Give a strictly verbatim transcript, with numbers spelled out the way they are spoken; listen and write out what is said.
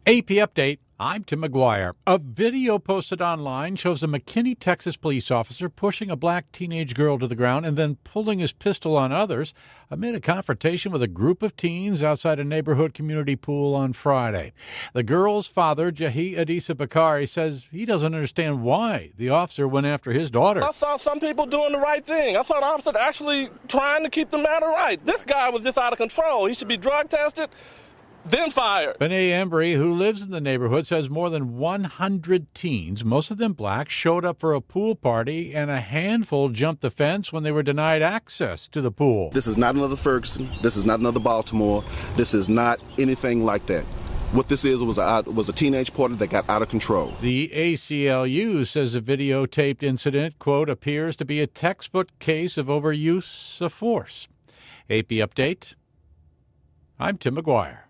A P Update. I'm Tim McGuire. A video posted online shows a McKinney, Texas police officer pushing a black teenage girl to the ground and then pulling his pistol on others amid a confrontation with a group of teens outside a neighborhood community pool on Friday. The girl's father, Jahi Adisa Bakari, says he doesn't understand why the officer went after his daughter. I saw some people doing the right thing. I saw the officer actually trying to keep the matter right. This guy was just out of control. He should be drug tested, then fired. Benet Embry, who lives in the neighborhood, says more than one hundred teens, most of them black, showed up for a pool party, and a handful jumped the fence when they were denied access to the pool. This is not another Ferguson. This is not another Baltimore. This is not anything like that. What this is was a, was a teenage party that got out of control. The A C L U says the videotaped incident, quote, appears to be a textbook case of overuse of force. A P Update. I'm Tim McGuire.